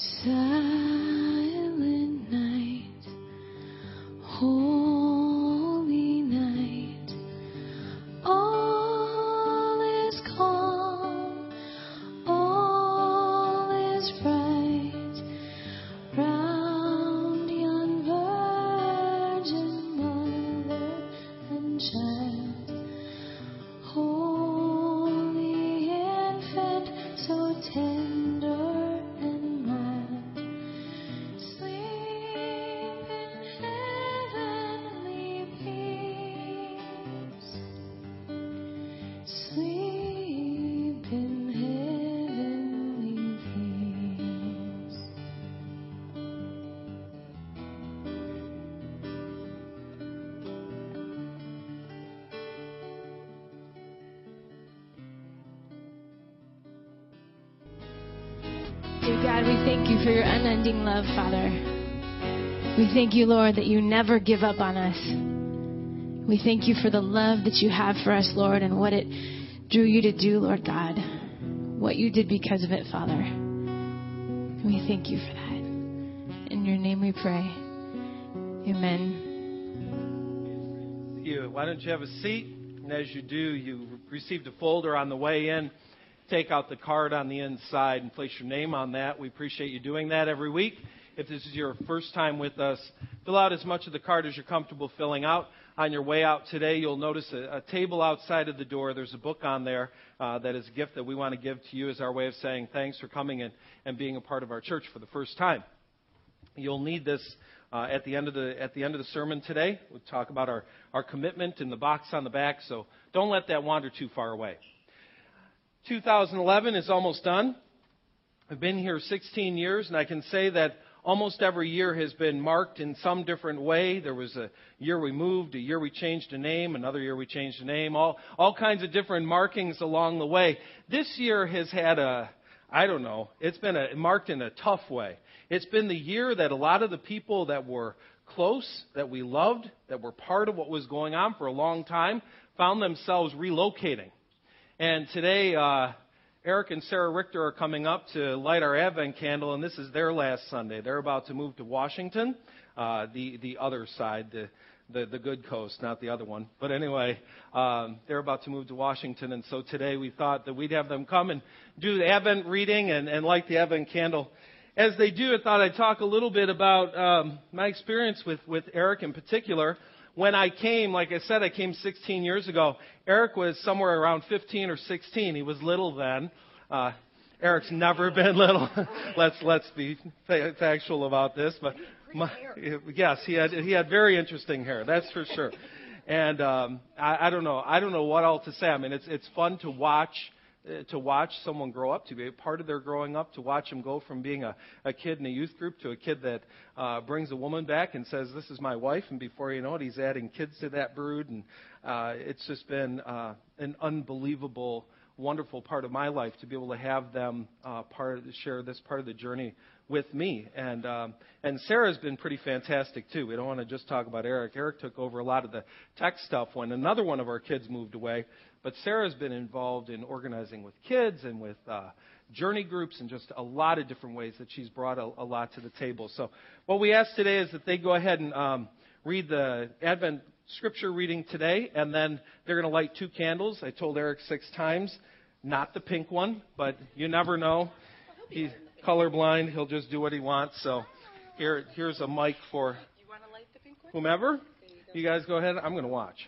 Silent night, holy night, all is calm, all is bright, round young virgin mother and child, holy infant, so tender and mild, sleep in heavenly peace, sleep in heavenly peace. Dear God, we thank you for your unending love, Father. We thank you, Lord, that you never give up on us. We thank you for the love that you have for us, Lord, and what it drew you to do, Lord God. What you did because of it, Father. We thank you for that. In your name we pray. Amen. Why don't you have a seat? And as you do, you received a folder on the way in. Take out the card on the inside and place your name on that. We appreciate you doing that every week. If this is your first time with us, fill out as much of the card as you're comfortable filling out. On your way out today, you'll notice a table outside of the door. There's a book on there that is a gift that we want to give to you as our way of saying thanks for coming and being a part of our church for the first time. You'll need this at the end of the sermon today. We'll talk about our commitment in the box on the back, so don't let that wander too far away. 2011 is almost done. I've been here 16 years, and I can say that almost every year has been marked in some different way. There was a year we moved, a year we changed a name, another year we changed a name, all kinds of different markings along the way. This year has had it's been marked in a tough way. It's been the year that a lot of the people that were close, that we loved, that were part of what was going on for a long time, found themselves relocating. And today, Eric and Sarah Richter are coming up to light our Advent candle, and this is their last Sunday. They're about to move to Washington, the other side, the good coast, not the other one. But anyway, they're about to move to Washington, and so today we thought that we'd have them come and do the Advent reading and light the Advent candle. As they do, I thought I'd talk a little bit about my experience with Eric in particular. When I came, like I said, I came 16 years ago. Eric was somewhere around 15 or 16. He was little then. Eric's never been little. Let's be factual about this. But yes, he had very interesting hair. That's for sure. And I don't know what else to say. I mean, it's fun to watch someone grow up, to be a part of their growing up, to watch them go from being a kid in a youth group to a kid that brings a woman back and says, "This is my wife," and before you know it, he's adding kids to that brood, and it's just been an unbelievable, wonderful part of my life to be able to have them share this part of the journey with me. And Sarah's been pretty fantastic too. We don't want to just talk about Eric. Eric took over a lot of the tech stuff when another one of our kids moved away. But Sarah's been involved in organizing with kids and with journey groups and just a lot of different ways that she's brought a lot to the table. So what we ask today is that they go ahead and read the Advent scripture reading today, and then they're going to light 2 candles. I told Eric 6 times, not the pink one, but you never know. He's colorblind. He'll just do what he wants. So here's a mic for whomever. You guys go ahead. I'm going to watch.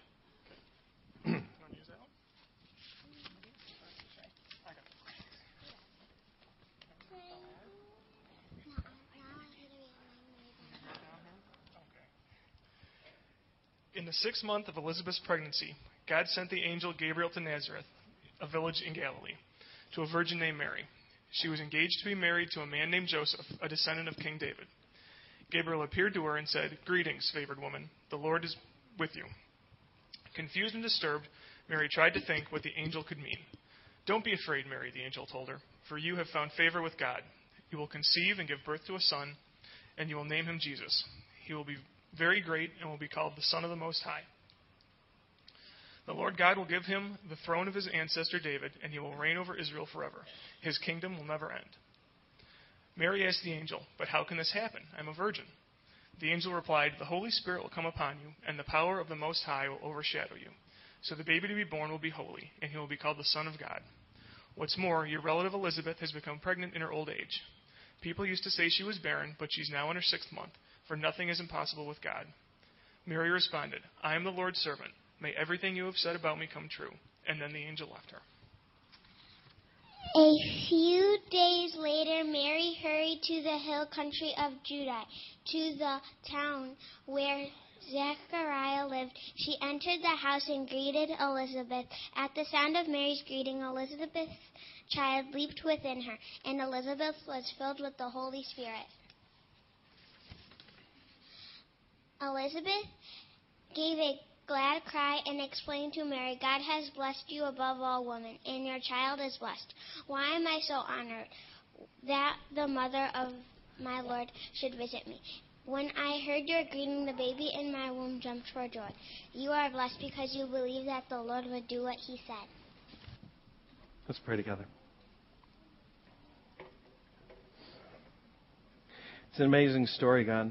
In the 6th month of Elizabeth's pregnancy, God sent the angel Gabriel to Nazareth, a village in Galilee, to a virgin named Mary. She was engaged to be married to a man named Joseph, a descendant of King David. Gabriel appeared to her and said, "Greetings, favored woman. The Lord is with you." Confused and disturbed, Mary tried to think what the angel could mean. "Don't be afraid, Mary," the angel told her, "for you have found favor with God. You will conceive and give birth to a son, and you will name him Jesus. He will be very great and will be called the Son of the Most High. The Lord God will give him the throne of his ancestor David, and he will reign over Israel forever. His kingdom will never end." Mary asked the angel, "But how can this happen? I'm a virgin." The angel replied, "The Holy Spirit will come upon you, and the power of the Most High will overshadow you. So the baby to be born will be holy, and he will be called the Son of God. What's more, your relative Elizabeth has become pregnant in her old age. People used to say she was barren, but she's now in her 6th month, for nothing is impossible with God." Mary responded, "I am the Lord's servant. May everything you have said about me come true." And then the angel left her. A few days later, Mary hurried to the hill country of Judah, to the town where Zechariah lived. She entered the house and greeted Elizabeth. At the sound of Mary's greeting, Elizabeth's child leaped within her, and Elizabeth was filled with the Holy Spirit. Elizabeth gave a glad cry and explained to Mary, "God has blessed you above all women, and your child is blessed. Why am I so honored that the mother of my Lord should visit me? When I heard your greeting, the baby in my womb jumped for joy. You are blessed because you believed that the Lord would do what he said." Let's pray together. It's an amazing story, God.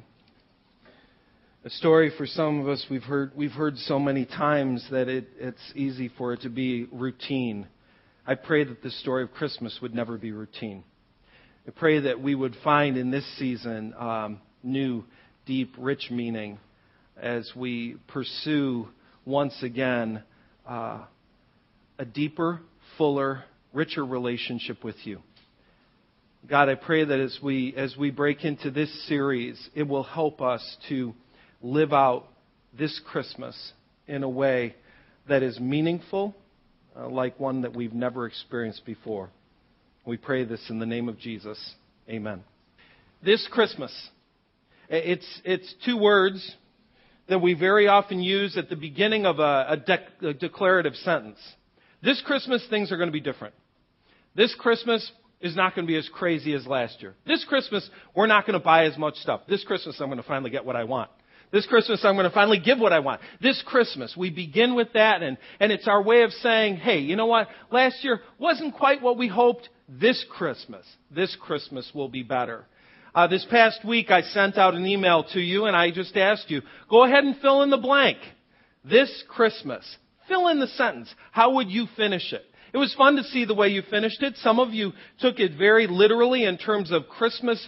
A story for some of us we've heard so many times that it's easy for it to be routine. I pray that the story of Christmas would never be routine. I pray that we would find in this season new, deep, rich meaning as we pursue once again a deeper, fuller, richer relationship with you. God, I pray that as we break into this series, it will help us to live out this Christmas in a way that is meaningful, like one that we've never experienced before. We pray this in the name of Jesus. Amen. This Christmas, it's 2 words that we very often use at the beginning of a declarative sentence. This Christmas, things are going to be different. This Christmas is not going to be as crazy as last year. This Christmas, we're not going to buy as much stuff. This Christmas, I'm going to finally get what I want. This Christmas, I'm going to finally give what I want. This Christmas, we begin with that, and it's our way of saying, hey, you know what? Last year wasn't quite what we hoped. This Christmas will be better. This past week, I sent out an email to you, and I just asked you, go ahead and fill in the blank. This Christmas. Fill in the sentence. How would you finish it? It was fun to see the way you finished it. Some of you took it very literally in terms of Christmas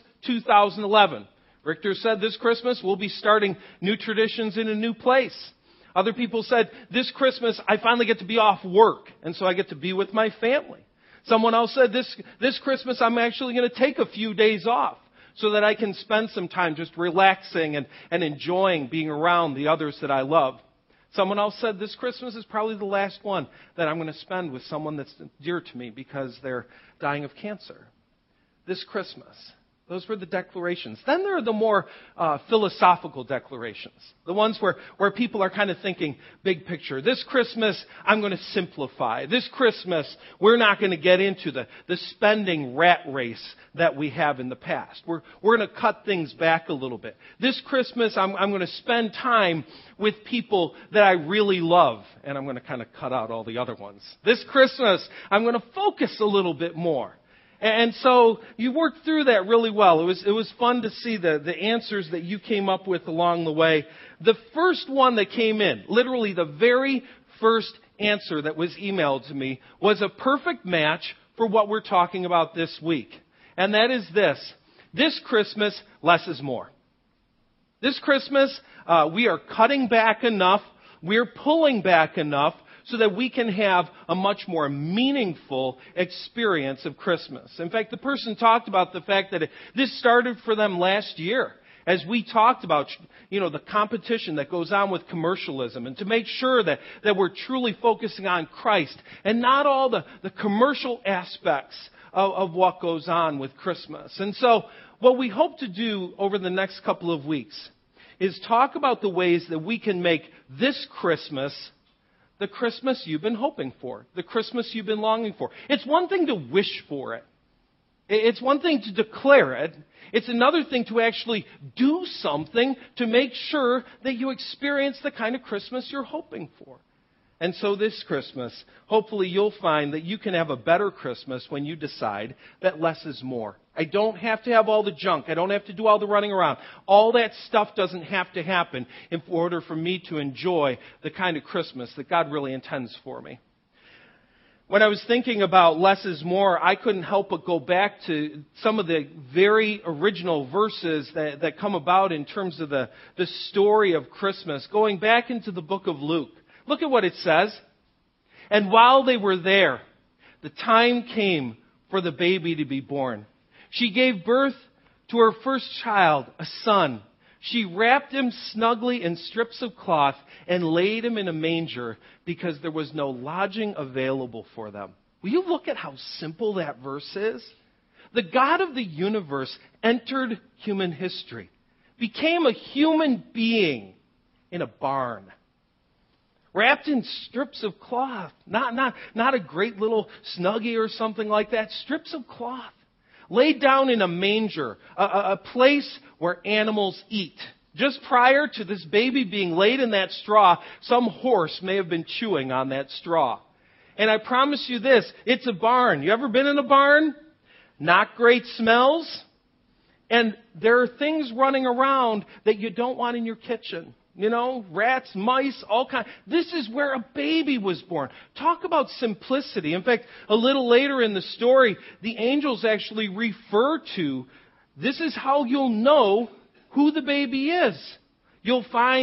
2011. Richter said this Christmas we'll be starting new traditions in a new place. Other people said this Christmas I finally get to be off work, and so I get to be with my family. Someone else said this Christmas I'm actually going to take a few days off so that I can spend some time just relaxing and enjoying being around the others that I love. Someone else said this Christmas is probably the last one that I'm going to spend with someone that's dear to me because they're dying of cancer. This Christmas. Those were the declarations. Then there are the more philosophical declarations. The ones where people are kind of thinking big picture. This Christmas, I'm going to simplify. This Christmas, we're not going to get into the spending rat race that we have in the past. We're going to cut things back a little bit. This Christmas, I'm going to spend time with people that I really love. And I'm going to kind of cut out all the other ones. This Christmas, I'm going to focus a little bit more. And so you worked through that really well. It was fun to see the answers that you came up with along the way. The first one that came in, literally the very first answer that was emailed to me, was a perfect match for what we're talking about this week. And that is this. This Christmas, less is more. This Christmas, we are cutting back enough. We're pulling back enough so that we can have a much more meaningful experience of Christmas. In fact, the person talked about the fact that this started for them last year as we talked about, the competition that goes on with commercialism and to make sure that we're truly focusing on Christ and not all the commercial aspects of what goes on with Christmas. And so what we hope to do over the next couple of weeks is talk about the ways that we can make this Christmas the Christmas you've been hoping for, the Christmas you've been longing for. It's one thing to wish for it. It's one thing to declare it. It's another thing to actually do something to make sure that you experience the kind of Christmas you're hoping for. And so this Christmas, hopefully you'll find that you can have a better Christmas when you decide that less is more. I don't have to have all the junk. I don't have to do all the running around. All that stuff doesn't have to happen in order for me to enjoy the kind of Christmas that God really intends for me. When I was thinking about less is more, I couldn't help but go back to some of the very original verses that come about in terms of the story of Christmas, going back into the book of Luke. Look at what it says. And while they were there, the time came for the baby to be born. She gave birth to her first child, a son. She wrapped him snugly in strips of cloth and laid him in a manger because there was no lodging available for them. Will you look at how simple that verse is? The God of the universe entered human history, became a human being in a barn, wrapped in strips of cloth. Not a great little snuggie or something like that. Strips of cloth. Laid down in a manger, a place where animals eat. Just prior to this baby being laid in that straw, some horse may have been chewing on that straw. And I promise you this, it's a barn. You ever been in a barn? Not great smells. And there are things running around that you don't want in your kitchen. You know, rats, mice, all kinds. This is where a baby was born. Talk about simplicity. In fact, a little later in the story, the angels actually refer to, this is how you'll know who the baby is. You'll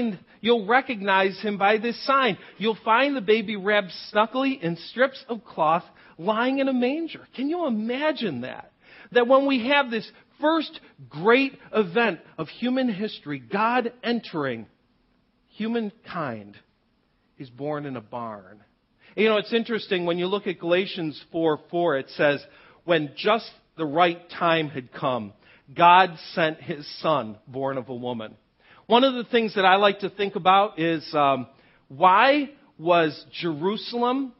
recognize him by this sign. You'll find the baby wrapped snugly in strips of cloth, lying in a manger. Can you imagine that? That when we have this first great event of human history, God entering humankind, is born in a barn. You know, it's interesting when you look at Galatians 4:4, it says, when just the right time had come, God sent his son, born of a woman. One of the things that I like to think about is why was Jerusalem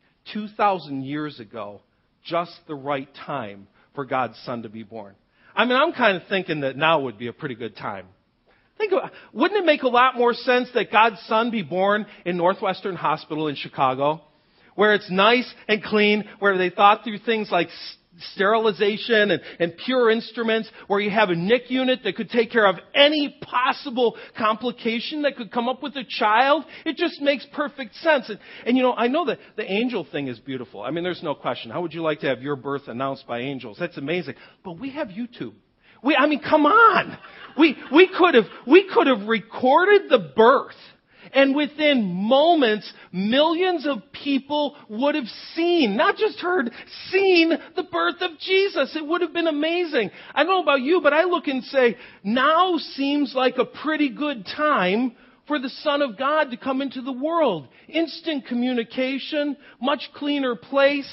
2,000 years ago just the right time for God's son to be born? I mean, I'm kind of thinking that now would be a pretty good time. Wouldn't it make a lot more sense that God's son be born in Northwestern Hospital in Chicago, where it's nice and clean, where they thought through things like sterilization and pure instruments, where you have a NIC unit that could take care of any possible complication that could come up with a child? It just makes perfect sense. And you know, I know that the angel thing is beautiful. I mean, there's no question. How would you like to have your birth announced by angels? That's amazing. But we have YouTube. Come on. We could have recorded the birth, and within moments, millions of people would have seen, not just heard, seen the birth of Jesus. It would have been amazing. I don't know about you, but I look and say, now seems like a pretty good time for the Son of God to come into the world. Instant communication, much cleaner place.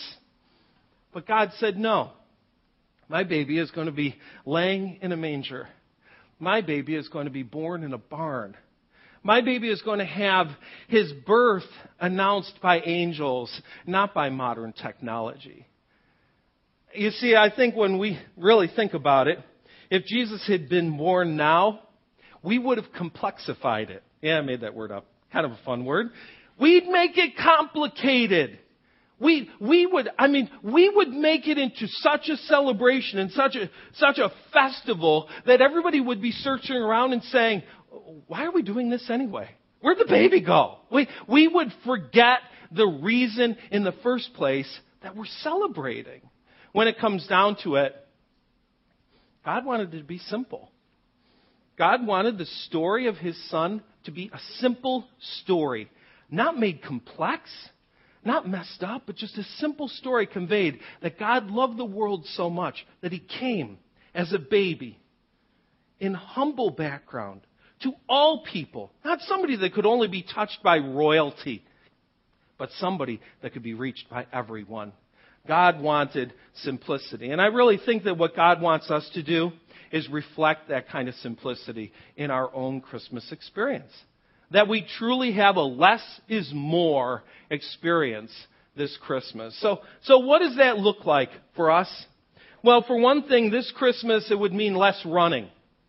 But God said no. My baby is going to be laying in a manger. My baby is going to be born in a barn. My baby is going to have his birth announced by angels, not by modern technology. You see, I think when we really think about it, if Jesus had been born now, we would have complexified it. Yeah, I made that word up. Kind of a fun word. We'd make it complicated. We would make it into such a celebration and such a festival that everybody would be searching around and saying, why are we doing this anyway? Where'd the baby go? We would forget the reason in the first place that we're celebrating. When it comes down to it, God wanted it to be simple. God wanted the story of his son to be a simple story, not made complex, not messed up, but just a simple story conveyed that God loved the world so much that he came as a baby in humble background to all people. Not somebody that could only be touched by royalty, but somebody that could be reached by everyone. God wanted simplicity. And I really think that what God wants us to do is reflect that kind of simplicity in our own Christmas experience. That we truly have a less is more experience this Christmas. So what does that look like for us? Well, for one thing, this Christmas it would mean less running.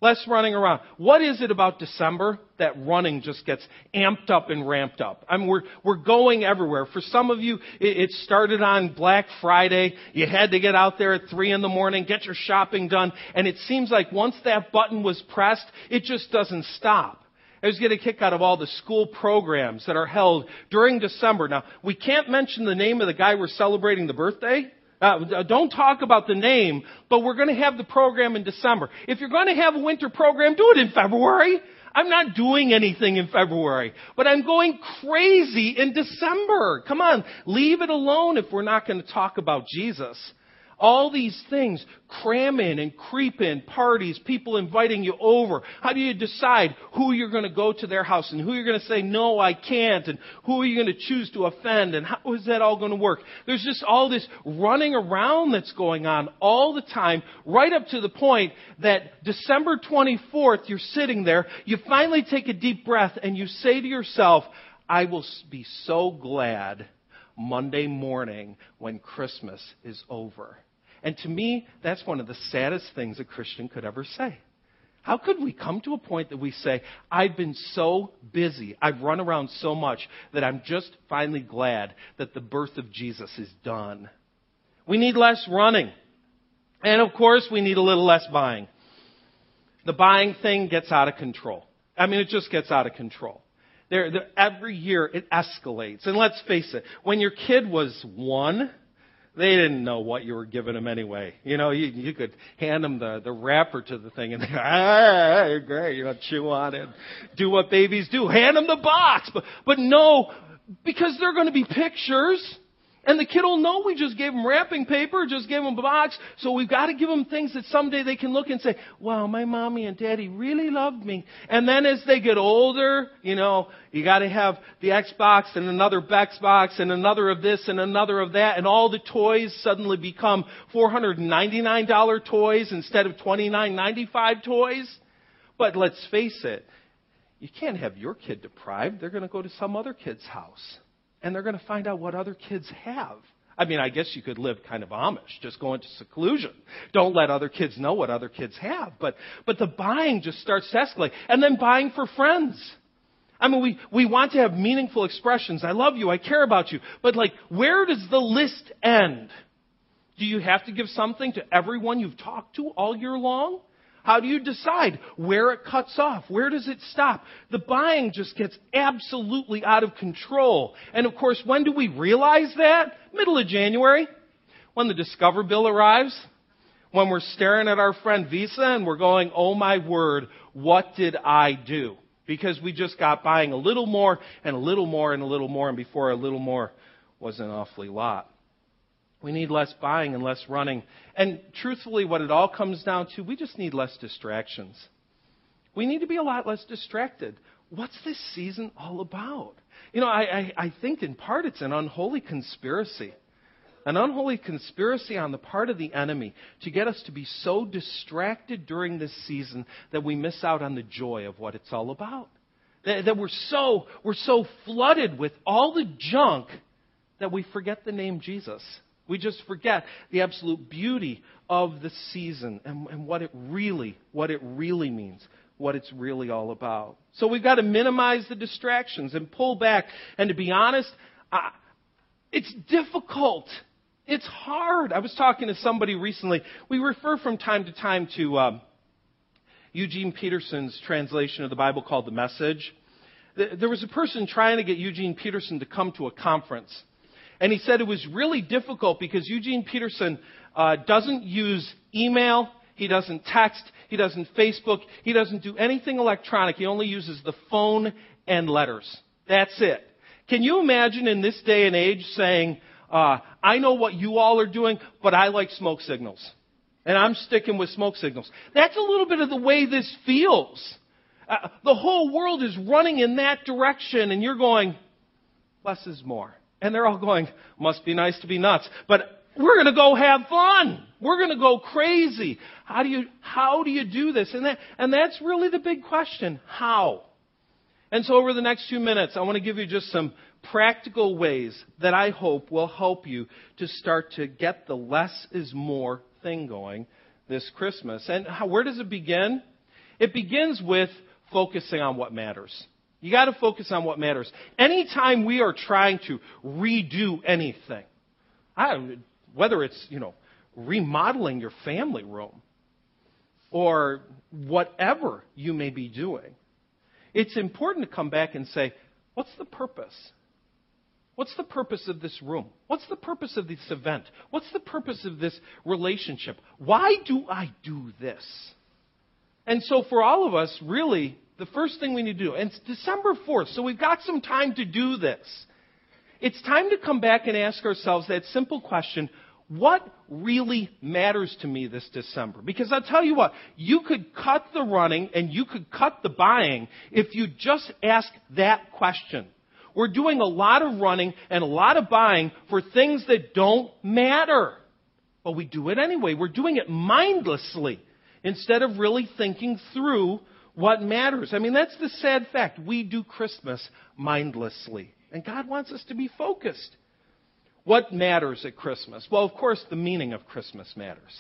Less running around. What is it about December that running just gets amped up and ramped up? I mean, we're going everywhere. For some of you, it started on Black Friday. You had to get out there at 3 a.m, get your shopping done. And it seems like once that button was pressed, it just doesn't stop. I was getting a kick out of all the school programs that are held during December. Now, we can't mention the name of the guy we're celebrating the birthday. Don't talk about the name, but we're going to have the program in December. If you're going to have a winter program, do it in February. I'm not doing anything in February, but I'm going crazy in December. Come on, leave it alone if we're not going to talk about Jesus. All these things, cram in and creep in, parties, people inviting you over. How do you decide who you're going to go to their house and who you're going to say, no, I can't, and who are you going to choose to offend, and how is that all going to work? There's just all this running around that's going on all the time, right up to the point that December 24th, you're sitting there, you finally take a deep breath, and you say to yourself, I will be so glad Monday morning when Christmas is over. And to me, that's one of the saddest things a Christian could ever say. How could we come to a point that we say, I've been so busy, I've run around so much that I'm just finally glad that the birth of Jesus is done? We need less running. And of course, we need a little less buying. The buying thing gets out of control. I mean, it just gets out of control. Every year it escalates. And let's face it, when your kid was 1, they didn't know what you were giving them anyway. You know, you could hand them the wrapper to the thing and they're, great, you know, chew on it, do what babies do, hand them the box. But no, because they're going to be pictures. And the kid will know we just gave them wrapping paper, just gave them a box. So we've got to give them things that someday they can look and say, wow, my mommy and daddy really loved me. And then as they get older, you know, you got to have the Xbox and another Xbox and another of this and another of that. And all the toys suddenly become $499 toys instead of $29.95 toys. But let's face it, you can't have your kid deprived. They're going to go to some other kid's house. And they're going to find out what other kids have. I mean, I guess you could live kind of Amish, just go into seclusion. Don't let other kids know what other kids have. But the buying just starts to escalate. And then buying for friends. I mean, we want to have meaningful expressions. I love you. I care about you. But like, where does the list end? Do you have to give something to everyone you've talked to all year long? How do you decide where it cuts off? Where does it stop? The buying just gets absolutely out of control. And of course, when do we realize that? Middle of January, when the Discover bill arrives, when we're staring at our friend Visa and we're going, oh my word, what did I do? Because we just got buying a little more and a little more and a little more, and before a little more was an awfully lot. We need less buying and less running. And truthfully, what it all comes down to, we just need less distractions. We need to be a lot less distracted. What's this season all about? You know, I think in part it's an unholy conspiracy. An unholy conspiracy on the part of the enemy to get us to be so distracted during this season that we miss out on the joy of what it's all about. That we're so flooded with all the junk that we forget the name Jesus. We just forget the absolute beauty of the season and what it really means, what it's really all about. So we've got to minimize the distractions and pull back. And to be honest, it's difficult. It's hard. I was talking to somebody recently. We refer from time to time to Eugene Peterson's translation of the Bible called The Message. There was a person trying to get Eugene Peterson to come to a conference. And he said it was really difficult because Eugene Peterson doesn't use email, he doesn't text, he doesn't Facebook, he doesn't do anything electronic. He only uses the phone and letters. That's it. Can you imagine in this day and age saying, I know what you all are doing, but I like smoke signals. And I'm sticking with smoke signals. That's a little bit of the way this feels. The whole world is running in that direction, and you're going, less is more. And they're all going, must be nice to be nuts. But we're going to go have fun. We're going to go crazy. How do you do this? And that's really the big question. How? And so over the next few minutes, I want to give you just some practical ways that I hope will help you to start to get the less is more thing going this Christmas. And where does it begin? It begins with focusing on what matters. You got to focus on what matters. Anytime we are trying to redo anything, whether it's, remodeling your family room or whatever you may be doing, it's important to come back and say, what's the purpose? What's the purpose of this room? What's the purpose of this event? What's the purpose of this relationship? Why do I do this? And so for all of us, really, the first thing we need to do, and it's December 4th, so we've got some time to do this. It's time to come back and ask ourselves that simple question, what really matters to me this December? Because I'll tell you what, you could cut the running and you could cut the buying if you just ask that question. We're doing a lot of running and a lot of buying for things that don't matter. But we do it anyway. We're doing it mindlessly instead of really thinking through what matters. I mean, that's the sad fact. We do Christmas mindlessly. And God wants us to be focused. What matters at Christmas? Well, of course, the meaning of Christmas matters.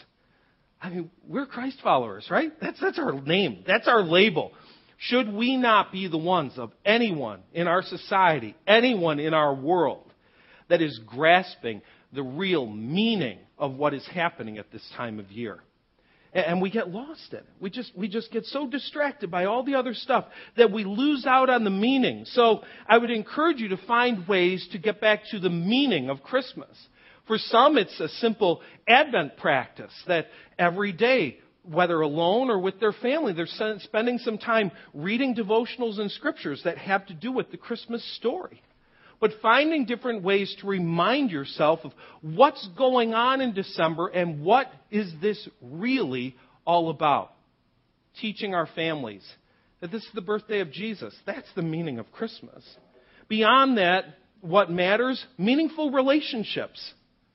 I mean, we're Christ followers, right? That's our name. That's our label. Should we not be the ones of anyone in our society, anyone in our world that is grasping the real meaning of what is happening at this time of year? And we get lost in it. We just get so distracted by all the other stuff that we lose out on the meaning. So I would encourage you to find ways to get back to the meaning of Christmas. For some, it's a simple Advent practice that every day, whether alone or with their family, they're spending some time reading devotionals and scriptures that have to do with the Christmas story. But finding different ways to remind yourself of what's going on in December and what is this really all about. Teaching our families that this is the birthday of Jesus. That's the meaning of Christmas. Beyond that, what matters? Meaningful relationships.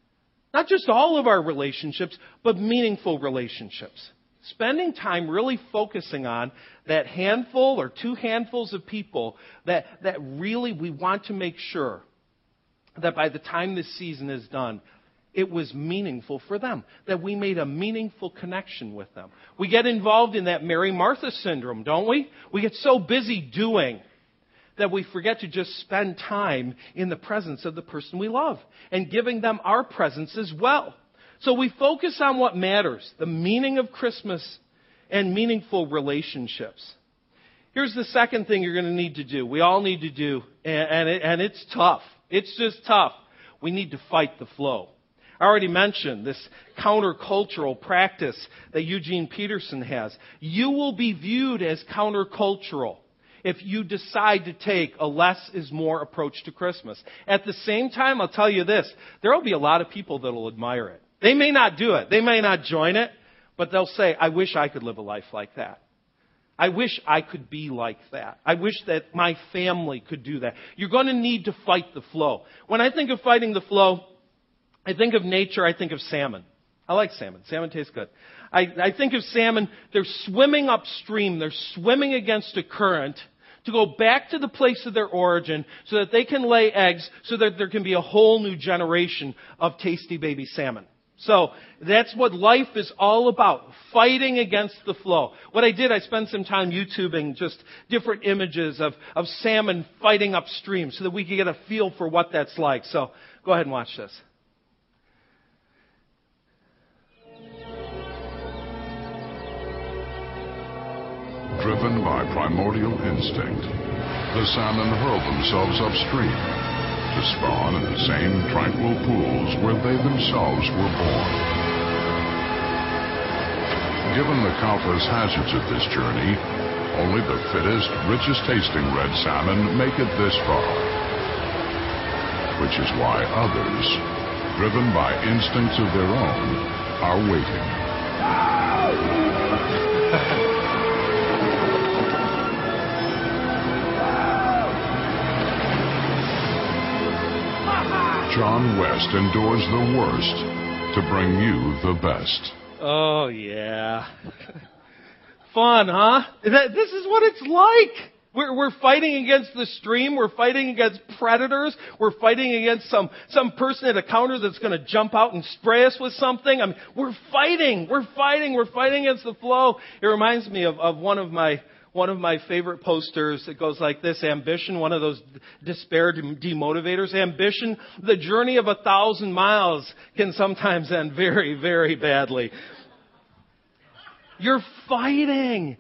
Not just all of our relationships, but meaningful relationships. Spending time really focusing on that handful or two handfuls of people that really we want to make sure that by the time this season is done, it was meaningful for them, that we made a meaningful connection with them. We get involved in that Mary Martha syndrome, don't we? We get so busy doing that we forget to just spend time in the presence of the person we love and giving them our presence as well. So we focus on what matters, the meaning of Christmas and meaningful relationships. Here's the second thing you're going to need to do. We all need to do, and it's tough. It's just tough. We need to fight the flow. I already mentioned this countercultural practice that Eugene Peterson has. You will be viewed as countercultural if you decide to take a less is more approach to Christmas. At the same time, I'll tell you this, there will be a lot of people that will admire it. They may not do it. They may not join it, but they'll say, I wish I could live a life like that. I wish I could be like that. I wish that my family could do that. You're going to need to fight the flow. When I think of fighting the flow, I think of nature, I think of salmon. I like salmon. Salmon tastes good. I think of salmon, they're swimming upstream, they're swimming against a current to go back to the place of their origin so that they can lay eggs so that there can be a whole new generation of tasty baby salmon. So that's what life is all about, fighting against the flow. What I did, I spent some time YouTubing just different images of salmon fighting upstream so that we could get a feel for what that's like. So go ahead and watch this. Driven by primordial instinct, the salmon hurl themselves upstream to spawn in the same tranquil pools where they themselves were born. Given the countless hazards of this journey, only the fittest, richest tasting red salmon make it this far. Which is why others, driven by instincts of their own, are waiting. John West endures the worst to bring you the best. Oh, yeah. Fun, huh? This is what it's like We're fighting against the stream. We're fighting against predators. We're fighting against some person at a counter that's going to jump out and spray us with something. I mean, we're fighting against the flow. It reminds me of one of my favorite posters. It goes like this: ambition, one of those despair demotivators. Ambition, the journey of 1,000 miles can sometimes end very, very badly. You're fighting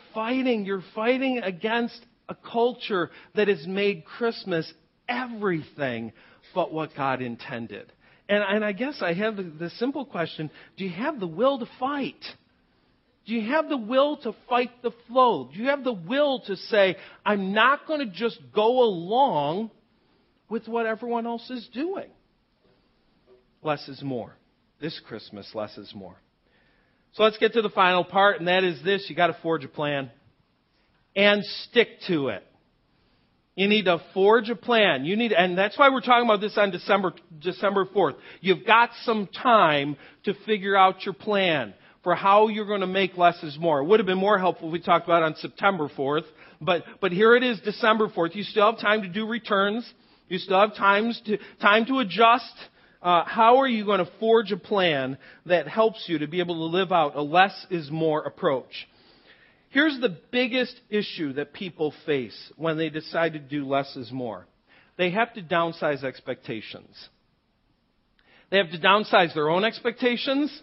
against a culture that has made Christmas everything but what God intended. And I guess I have the simple question: do you have the will to fight? Do you have the will to fight the flow? Do you have the will to say, I'm not going to just go along with what everyone else is doing? Less is more. This Christmas, less is more. So let's get to the final part, and that is this: you got to forge a plan and stick to it. You need to forge a plan. And that's why we're talking about this on December 4th. You've got some time to figure out your plan for how you're going to make less is more. It would have been more helpful if we talked about it on September 4th, but here it is, December 4th. You still have time to do returns. You still have time to adjust. How are you going to forge a plan that helps you to be able to live out a less is more approach? Here's the biggest issue that people face when they decide to do less is more. They have to downsize expectations. They have to downsize their own expectations,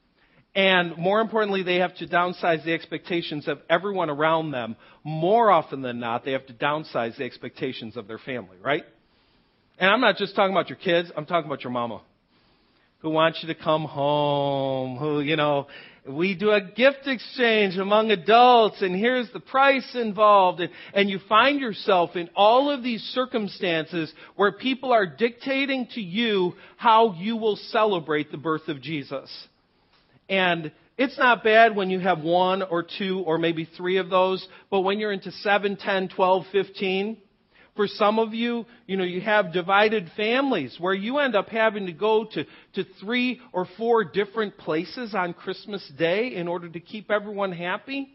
and more importantly, they have to downsize the expectations of everyone around them. More often than not, they have to downsize the expectations of their family, right? And I'm not just talking about your kids, I'm talking about your mama, who wants you to come home, who, we do a gift exchange among adults, and here's the price involved. And you find yourself in all of these circumstances where people are dictating to you how you will celebrate the birth of Jesus. And it's not bad when you have one or two or maybe three of those, but when you're into 7, 10, 12, 15, for some of you, you have divided families where you end up having to go to 3 or 4 different places on Christmas Day in order to keep everyone happy.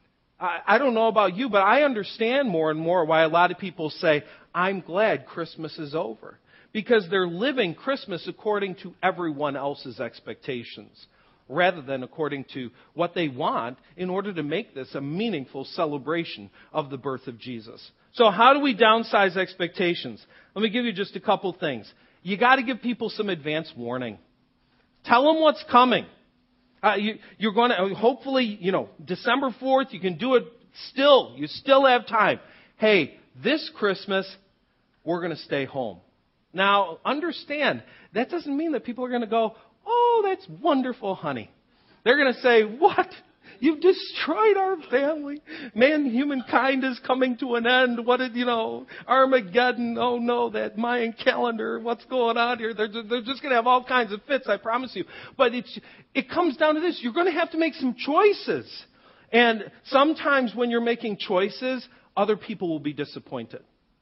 I don't know about you, but I understand more and more why a lot of people say, I'm glad Christmas is over. Because they're living Christmas according to everyone else's expectations, rather than according to what they want in order to make this a meaningful celebration of the birth of Jesus. So how do we downsize expectations? Let me give you just a couple things. You got to give people some advance warning. Tell them what's coming. You're going to, hopefully, December 4th, you can do it still. You still have time. Hey, this Christmas, we're going to stay home. Now, understand, that doesn't mean that people are going to go, oh, that's wonderful, honey. They're going to say, what? You've destroyed our family. Man, humankind is coming to an end. What did, Armageddon. Oh no, that Mayan calendar. What's going on here? They're just going to have all kinds of fits, I promise you. But it comes down to this. You're going to have to make some choices. And sometimes when you're making choices, other people will be disappointed.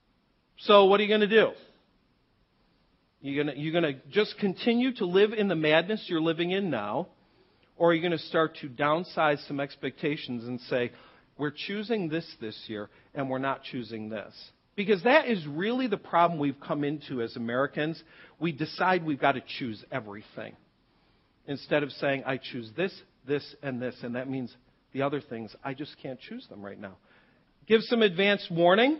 So what are you going to do? You're going to just continue to live in the madness you're living in now? Or are you going to start to downsize some expectations and say, we're choosing this year and we're not choosing this? Because that is really the problem we've come into as Americans. We decide we've got to choose everything. Instead of saying, I choose this, and this. And that means the other things, I just can't choose them right now. Give some advance warning.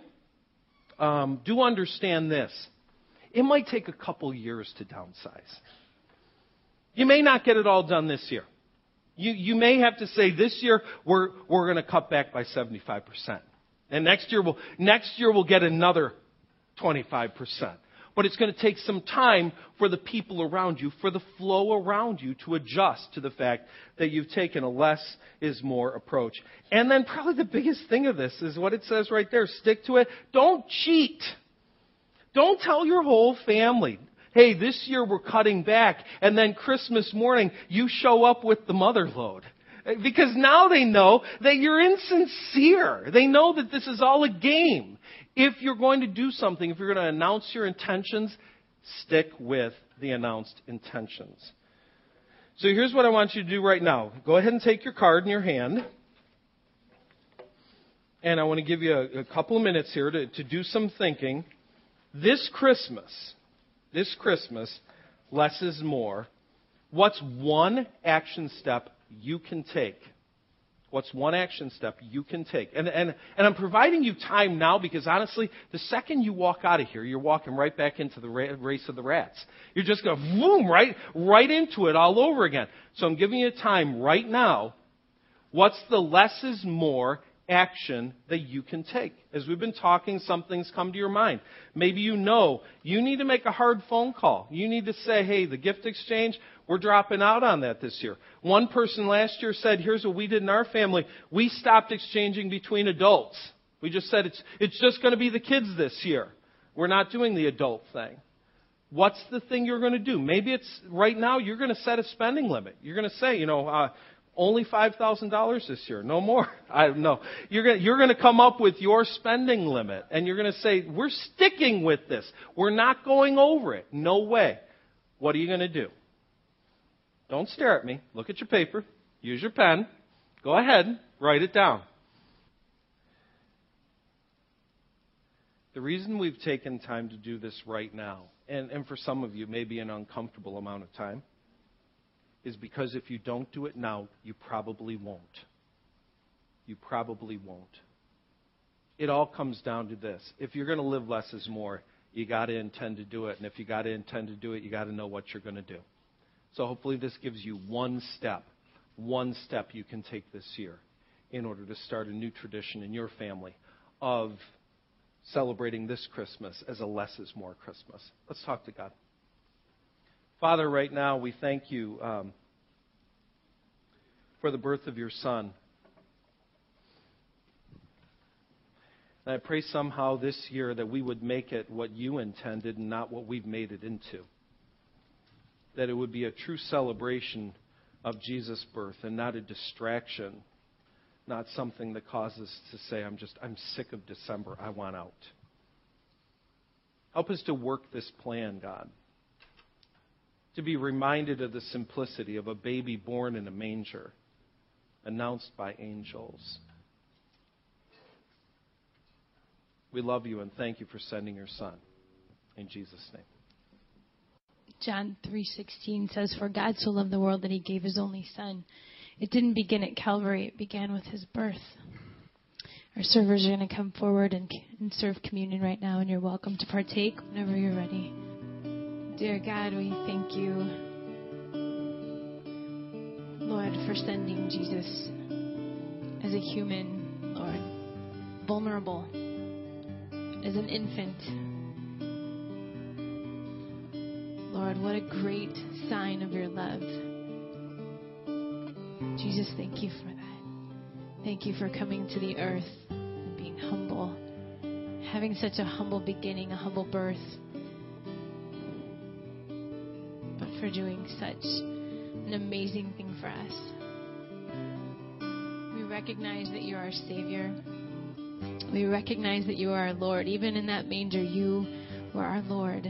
Do understand this. It might take a couple years to downsize. You may not get it all done this year. You may have to say this year we're going to cut back by 75%. And next year we'll get another 25%. But it's going to take some time for the people around you, for the flow around you to adjust to the fact that you've taken a less is more approach. And then probably the biggest thing of this is what it says right there. Stick to it. Don't cheat. Don't tell your whole family, hey, this year we're cutting back, and then Christmas morning you show up with the mother load. Because now they know that you're insincere. They know that this is all a game. If you're going to do something, if you're going to announce your intentions, stick with the announced intentions. So here's what I want you to do right now. Go ahead and take your card in your hand. and I want to give you a couple of minutes here to do some thinking. This Christmas, less is more. What's one action step you can take? What's one action step you can take? And I'm providing you time now because honestly, the second you walk out of here, you're walking right back into the race of the rats. You're just going to boom, right into it all over again. So I'm giving you time right now. What's the less is more action that you can take? As we've been talking, some things come to your mind. Maybe you need to make a hard phone call. You need to say, hey, the gift exchange, we're dropping out on that this year. One person last year said, here's what we did in our family. We stopped exchanging between adults. We just said it's just going to be the kids this year. We're not doing the adult thing. What's the thing you're going to do? Maybe it's right now you're going to set a spending limit. You're going to say, only $5,000 this year, no more. I don't know. You're going to come up with your spending limit, and you're going to say, we're sticking with this. We're not going over it. No way. What are you going to do? Don't stare at me. Look at your paper. Use your pen. Go ahead. Write it down. The reason we've taken time to do this right now, and for some of you, maybe an uncomfortable amount of time, is because if you don't do it now, you probably won't. You probably won't. It all comes down to this. If you're going to live less is more, you got to intend to do it. And if you got to intend to do it, you got to know what you're going to do. So hopefully this gives you one step you can take this year in order to start a new tradition in your family of celebrating this Christmas as a less is more Christmas. Let's talk to God. Father, right now we thank you for the birth of your Son. And I pray somehow this year that we would make it what you intended and not what we've made it into. That it would be a true celebration of Jesus' birth and not a distraction, not something that causes us to say, I'm sick of December, I want out. Help us to work this plan, God. To be reminded of the simplicity of a baby born in a manger, announced by angels. We love you and thank you for sending your Son. In Jesus' name. John 3:16 says, "For God so loved the world that he gave his only Son." It didn't begin at Calvary. It began with his birth. Our servers are going to come forward and serve communion right now, and you're welcome to partake whenever you're ready. Dear God, we thank you, Lord, for sending Jesus as a human, Lord, vulnerable, as an infant. Lord, what a great sign of your love. Jesus, thank you for that. Thank you for coming to the earth and being humble, having such a humble beginning, a humble birth, but for doing such an amazing thing for us. We recognize that you are our Savior. We recognize that you are our Lord. Even in that manger, you were our Lord.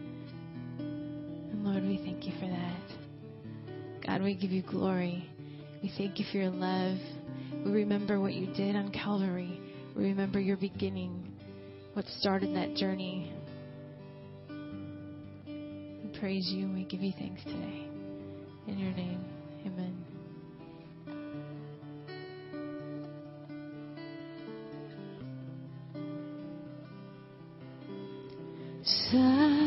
And Lord, we thank you for that. God, we give you glory. We thank you for your love. We remember what you did on Calvary. We remember your beginning, what started that journey. We praise you and we give you thanks today. In your name, amen. Silent